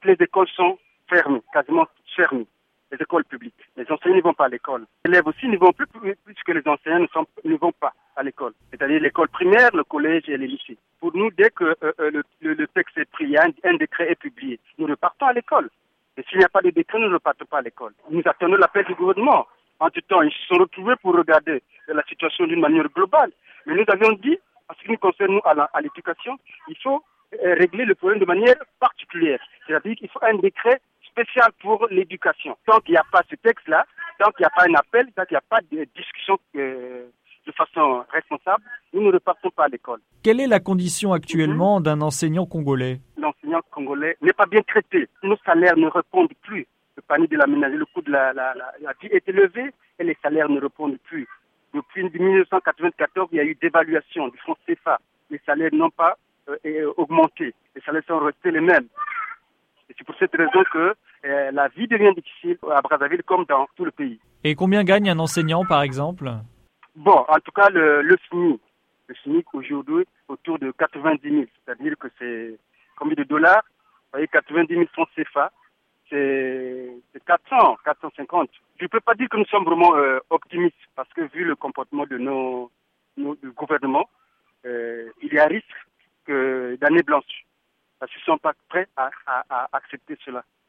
toutes les écoles sont fermées, quasiment fermées. Les écoles publiques. Les enseignants ne vont pas à l'école. Les élèves aussi ne vont plus puisque les enseignants ne vont pas à l'école. C'est-à-dire l'école primaire, le collège et les lycées. Pour nous, dès que le texte est pris, un décret est publié, nous repartons à l'école. Et s'il n'y a pas de décret, nous ne repartons pas à l'école. Nous attendons l'appel du gouvernement. Entre-temps, ils se sont retrouvés pour regarder la situation d'une manière globale. Mais nous avions dit, en ce qui nous concerne, nous, à l'éducation, il faut régler le problème de manière particulière. C'est-à-dire qu'il faut un décret spécial pour l'éducation. Tant qu'il n'y a pas ce texte-là, tant qu'il n'y a pas un appel, tant qu'il n'y a pas de discussion de façon responsable, nous ne repartons pas à l'école. Quelle est la condition actuellement d'un enseignant congolais ? L'enseignant congolais n'est pas bien traité. Nos salaires ne répondent plus. Le panier de la ménagerie, le coût de la vie est élevé et les salaires ne répondent plus. Depuis 1994, il y a eu dévaluation du franc CFA. Les salaires n'ont pas augmenté. Les salaires sont restés les mêmes. Et c'est pour cette raison que la vie devient difficile à Brazzaville comme dans tout le pays. Et combien gagne un enseignant, par exemple ? Bon, en tout cas, le SMIC aujourd'hui, autour de 90 000. C'est-à-dire que c'est combien de dollars ? Vous voyez, 90 000 francs CFA, c'est 450. Je ne peux pas dire que nous sommes vraiment optimistes, parce que vu le comportement de du gouvernement, il y a risque d'année blanche. Parce qu'ils ne sont pas prêts à accepter cela.